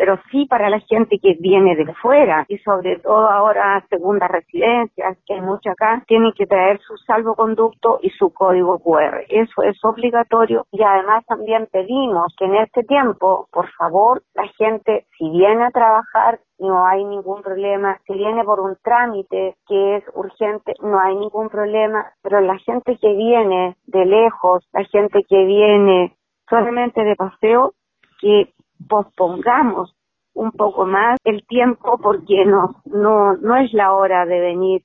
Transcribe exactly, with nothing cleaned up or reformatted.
pero sí para la gente que viene de fuera y sobre todo ahora segundas residencias, que hay mucha acá, tienen que traer su salvoconducto y su código cu erre. Eso es obligatorio y además también pedimos que en este tiempo, por favor, la gente, si viene a trabajar, no hay ningún problema. Si viene por un trámite que es urgente, no hay ningún problema. Pero la gente que viene de lejos, la gente que viene solamente de paseo, que pospongamos un poco más el tiempo porque no, no, no es la hora de venir